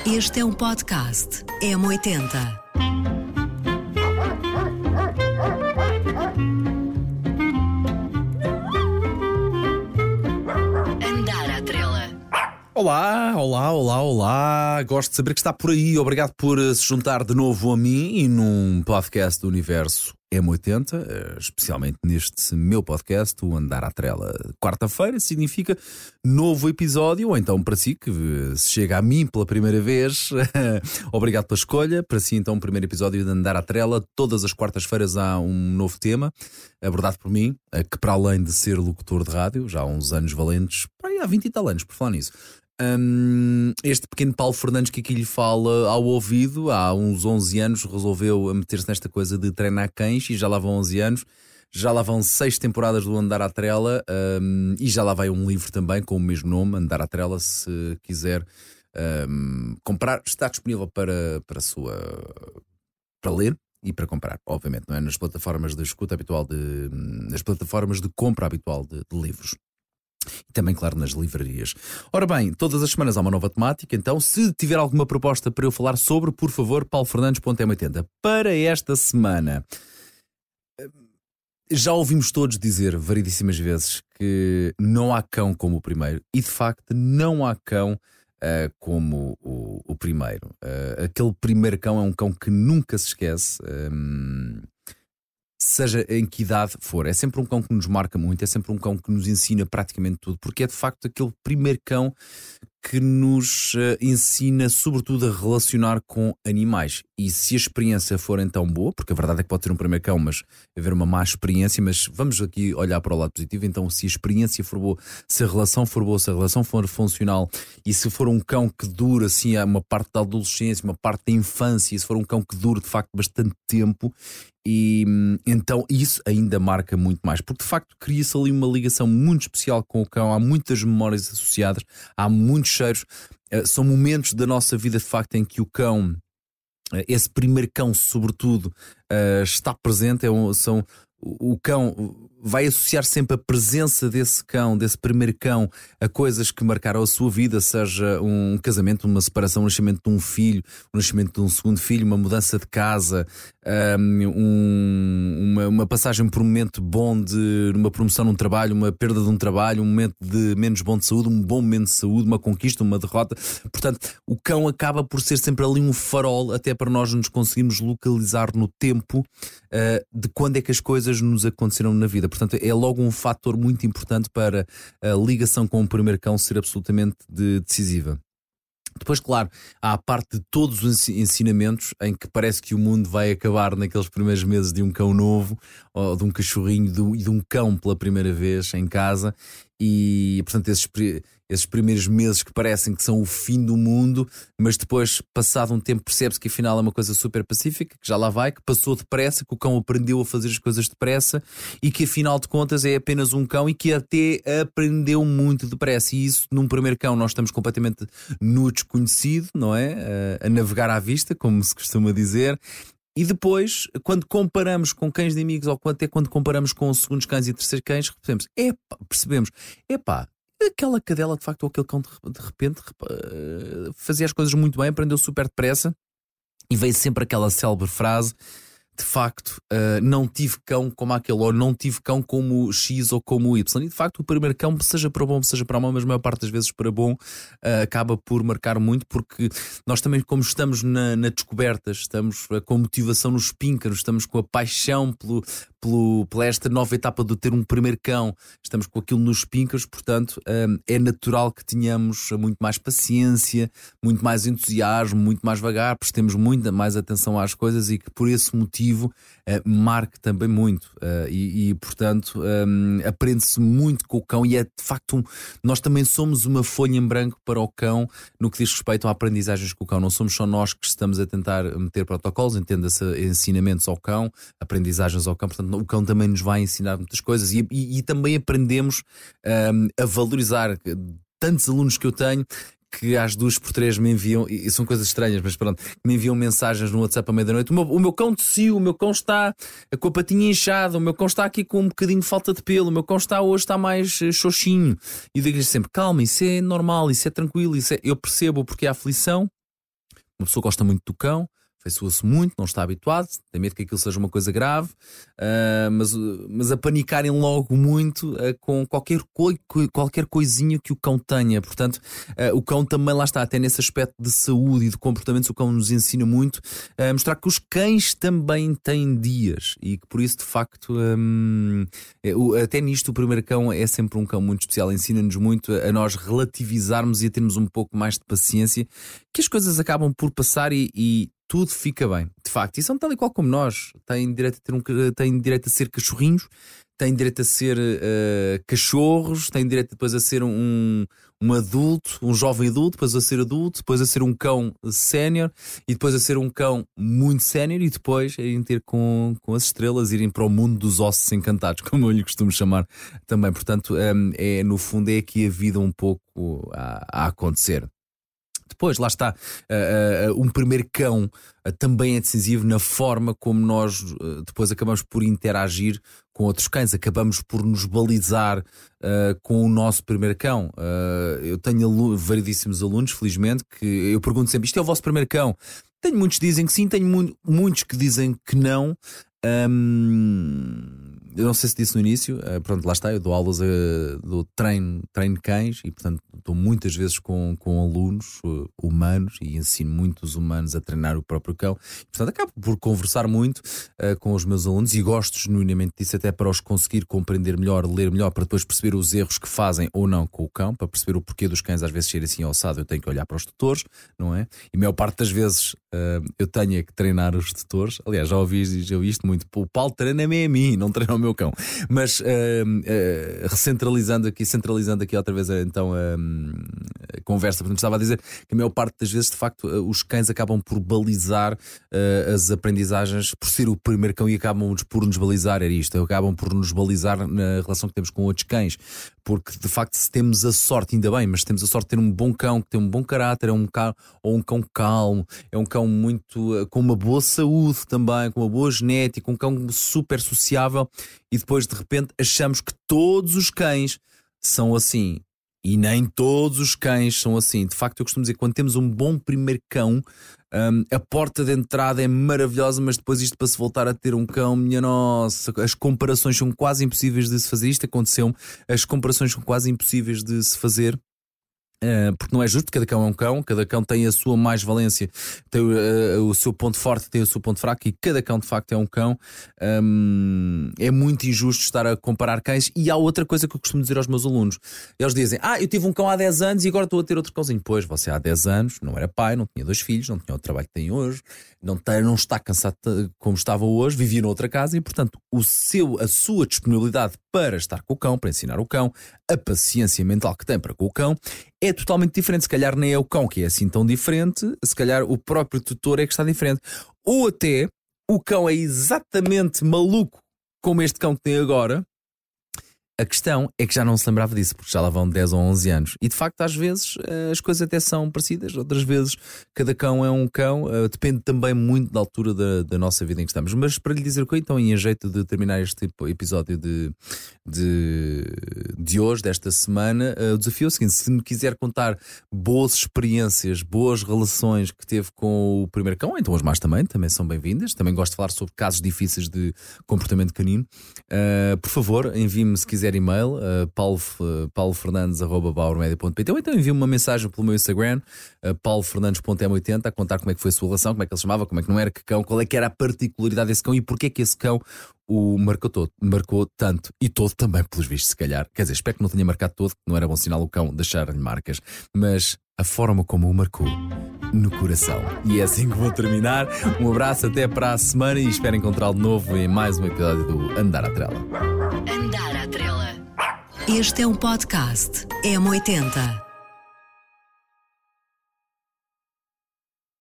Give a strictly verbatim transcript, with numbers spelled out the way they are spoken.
Este é um podcast M oitenta. Andar à trela. Olá, olá, olá, olá. Gosto de saber que está por aí. Obrigado por se juntar de novo a mim e num podcast do Universo M oitenta, especialmente neste meu podcast, o Andar à Trela. Quarta-feira significa novo episódio, ou então para si que se chega a mim pela primeira vez, obrigado pela escolha. Para si então o primeiro episódio de Andar à Trela. Todas as quartas-feiras há um novo tema, abordado por mim, que para além de ser locutor de rádio, já há uns anos valentes, há vinte e tal anos, por falar nisso, Um, este pequeno Paulo Fernandes que aqui lhe fala ao ouvido, há uns onze anos resolveu meter-se nesta coisa de treinar cães, e já lá vão onze anos, já lá vão seis temporadas do Andar à Trela, um, e já lá vai um livro também com o mesmo nome, Andar à Trela. Se quiser um, comprar, está disponível para, para, a sua, para ler e para comprar, obviamente, não é? Nas plataformas de escuta habitual, de, nas plataformas de compra habitual de, de livros. E também, claro, nas livrarias. Ora bem, todas as semanas há uma nova temática, então se tiver alguma proposta para eu falar sobre, por favor, paulo fernandes ponto m oitenta. Para esta semana, já ouvimos todos dizer variedíssimas vezes que não há cão como o primeiro, e de facto não há cão uh, como o, o primeiro. Uh, aquele primeiro cão é um cão que nunca se esquece. Um, Seja em que idade for, é sempre um cão que nos marca muito, é sempre um cão que nos ensina praticamente tudo, porque é de facto aquele primeiro cão que nos uh, ensina sobretudo a relacionar com animais. E se a experiência for então boa, porque a verdade é que pode ter um primeiro cão, mas haver uma má experiência, mas vamos aqui olhar para o lado positivo. Então, se a experiência for boa, se a relação for boa, se a relação for funcional, e se for um cão que dura assim uma parte da adolescência, uma parte da infância, e se for um cão que dura de facto bastante tempo, e então isso ainda marca muito mais, porque de facto cria-se ali uma ligação muito especial com o cão. Há muitas memórias associadas, há muitos cheiros, são momentos da nossa vida de facto em que o cão, esse primeiro cão sobretudo, está presente. É um, são, o cão vai associar sempre a presença desse cão, desse primeiro cão, a coisas que marcaram a sua vida, seja um casamento, uma separação, o nascimento de um filho, o nascimento de um segundo filho, uma mudança de casa, um, uma, uma passagem por um momento bom de uma promoção num trabalho, uma perda de um trabalho, um momento de menos bom de saúde, um bom momento de saúde, uma conquista, uma derrota. Portanto, o cão acaba por ser sempre ali um farol, até para nós nos conseguirmos localizar no tempo uh, de quando é que as coisas nos aconteceram na vida. Portanto, é logo um fator muito importante para a ligação com o primeiro cão ser absolutamente de, decisiva. Depois, claro, há a parte de todos os ensinamentos em que parece que o mundo vai acabar naqueles primeiros meses de um cão novo, ou de um cachorrinho e de um cão pela primeira vez em casa. E, portanto, esses, esses primeiros meses que parecem que são o fim do mundo, mas depois, passado um tempo, percebe-se que afinal é uma coisa super pacífica, que já lá vai, que passou depressa, que o cão aprendeu a fazer as coisas depressa, e que afinal de contas é apenas um cão e que até aprendeu muito depressa. E isso, num primeiro cão, nós estamos completamente no desconhecido, não é? A, a navegar à vista, como se costuma dizer. E depois, quando comparamos com cães de amigos, ou até quando comparamos com segundos cães e terceiros cães, percebemos, epá, percebemos, epá, aquela cadela de facto, ou aquele cão de repente fazia as coisas muito bem, aprendeu super depressa, e veio sempre aquela célebre frase: de facto, uh, não tive cão como aquele, ou não tive cão como X ou como Y. E de facto, o primeiro cão, seja para bom, seja para mal, mas a maior parte das vezes para bom, uh, acaba por marcar muito, porque nós também, como estamos na, na descoberta, estamos uh, com a motivação nos píncaros, estamos com a paixão pelo, pelo, pela esta nova etapa de ter um primeiro cão, estamos com aquilo nos píncaros, portanto, um, é natural que tenhamos muito mais paciência, muito mais entusiasmo, muito mais vagar, prestemos muita mais atenção às coisas, e que por esse motivo Uh, marque também muito, uh, e, e portanto um, aprende-se muito com o cão, e é de facto um, nós também somos uma folha em branco para o cão no que diz respeito a aprendizagens com o cão. Não somos só nós que estamos a tentar meter protocolos, entenda-se, ensinamentos ao cão, aprendizagens ao cão. Portanto, o cão também nos vai ensinar muitas coisas, e, e, e também aprendemos um, a valorizar. Tantos alunos que eu tenho que às duas por três me enviam, e são coisas estranhas, mas pronto, me enviam mensagens no WhatsApp à meia-noite: o meu, o meu cão tossiu, o meu cão está com a patinha inchada, o meu cão está aqui com um bocadinho de falta de pelo, o meu cão está hoje está mais xoxinho. E digo-lhes sempre: calma, isso é normal, isso é tranquilo, isso é... eu percebo porque há aflição, Uma pessoa gosta muito do cão, afeiçoa-se muito, não está habituado, tem medo que aquilo seja uma coisa grave, uh, mas, mas a panicarem logo muito uh, com qualquer, coi, qualquer coisinha que o cão tenha. Portanto, uh, o cão também lá está, até nesse aspecto de saúde e de comportamentos, o cão nos ensina muito a mostrar que os cães também têm dias e que por isso, de facto, um, até nisto o primeiro cão é sempre um cão muito especial, ensina-nos muito a nós relativizarmos e a termos um pouco mais de paciência, que as coisas acabam por passar e, e tudo fica bem, de facto, e são tal e qual como nós. Têm direito a, ter um, têm direito a ser cachorrinhos, têm direito a ser uh, cachorros, têm direito depois a ser um, um adulto, um jovem adulto, depois a ser adulto, depois a ser um cão sénior e depois a ser um cão muito sénior e depois a irem ter com, com as estrelas, irem para o mundo dos ossos encantados, como eu lhe costumo chamar também. Portanto, um, é, no fundo é aqui a vida um pouco a, a acontecer. Depois, lá está, uh, uh, um primeiro cão uh, também é decisivo na forma como nós uh, depois acabamos por interagir com outros cães, acabamos por nos balizar uh, com o nosso primeiro cão. Uh, eu tenho alu- variedíssimos alunos, felizmente, que eu pergunto sempre: isto é o vosso primeiro cão? Tenho muitos que dizem que sim, tenho mu- muitos que dizem que não. Um, eu não sei se disse no início, uh, pronto, lá está, eu dou aulas, uh, dou treino, treino cães e portanto estou muitas vezes com, com alunos uh, humanos e ensino muitos humanos a treinar o próprio cão e, portanto acabo por conversar muito uh, com os meus alunos e gosto genuinamente disso, até para os conseguir compreender melhor, ler melhor, para depois perceber os erros que fazem ou não com o cão, para perceber o porquê dos cães às vezes serem assim alçados. Eu tenho que olhar para os tutores, não é? E a maior parte das vezes uh, eu tenho que treinar os tutores. Aliás, já ouvi, já ouvi isto muito: o Paulo treina-me a mim, não treina o meu cão. Mas uh, uh, recentralizando aqui, centralizando aqui outra vez então a, a conversa, porque estava a dizer que a maior parte das vezes, de facto, os cães acabam por balizar uh, as aprendizagens por ser o primeiro cão e acabam por nos balizar, era isto, acabam por nos balizar na relação que temos com outros cães, porque de facto se temos a sorte, ainda bem, mas se temos a sorte de ter um bom cão, que tem um bom caráter, é um cão, ou um cão calmo, é um cão muito com uma boa saúde também, com uma boa genética, um cão super sociável, e depois de repente achamos que todos os cães são assim. E nem todos os cães são assim. De facto, eu costumo dizer que quando temos um bom primeiro cão, um, a porta de entrada é maravilhosa, mas depois isto para se voltar a ter um cão, minha nossa, as comparações são quase impossíveis de se fazer. Isto aconteceu-me, as comparações são quase impossíveis de se fazer. Uh, porque não é justo, cada cão é um cão, cada cão tem a sua mais-valência, tem uh, o seu ponto forte, tem o seu ponto fraco, e cada cão de facto é um cão. Um, é muito injusto estar a comparar cães. E há outra coisa que eu costumo dizer aos meus alunos: eles dizem: ah, eu tive um cão há dez anos e agora estou a ter outro cãozinho. Pois, você há dez anos não era pai, não tinha dois filhos, não tinha o trabalho que tem hoje, não, tem, não está cansado como estava hoje, vivia noutra casa e portanto o seu, a sua disponibilidade para estar com o cão, para ensinar o cão, a paciência mental que tem para com o cão é totalmente diferente. Se calhar nem é o cão que é assim tão diferente, se calhar o próprio tutor é que está diferente. Ou até o cão é exatamente maluco como este cão que tem agora. A questão é que já não se lembrava disso, porque já lá vão dez ou onze anos. E de facto, às vezes, as coisas até são parecidas, outras vezes cada cão é um cão. Depende também muito da altura da, da nossa vida em que estamos. Mas para lhe dizer o que, então, em jeito de terminar este episódio de, de, de hoje, desta semana, o desafio é o seguinte: se me quiser contar boas experiências, boas relações que teve com o primeiro cão, então as más também, também são bem-vindas. Também gosto de falar sobre casos difíceis de comportamento canino. Uh, por favor, envie-me, se quiser, e-mail, uh, paulo, uh, paulo fernandes arroba bauermedia ponto pt, ou então envie-me uma mensagem pelo meu Instagram, uh, paulo fernandes ponto m oitenta, a contar como é que foi a sua relação, como é que ele se chamava, como é que não era, que cão, qual é que era a particularidade desse cão e porque é que esse cão o marcou todo, marcou tanto e todo também, pelos vistos, se calhar. Quer dizer, espero que não tenha marcado todo, que não era bom sinal o cão deixar-lhe marcas, mas a forma como o marcou no coração. E é assim que vou terminar. Um abraço, até para a semana e espero encontrá-lo de novo em mais um episódio do Andar à Trela. Andar à Trela. Este é um podcast M oitenta.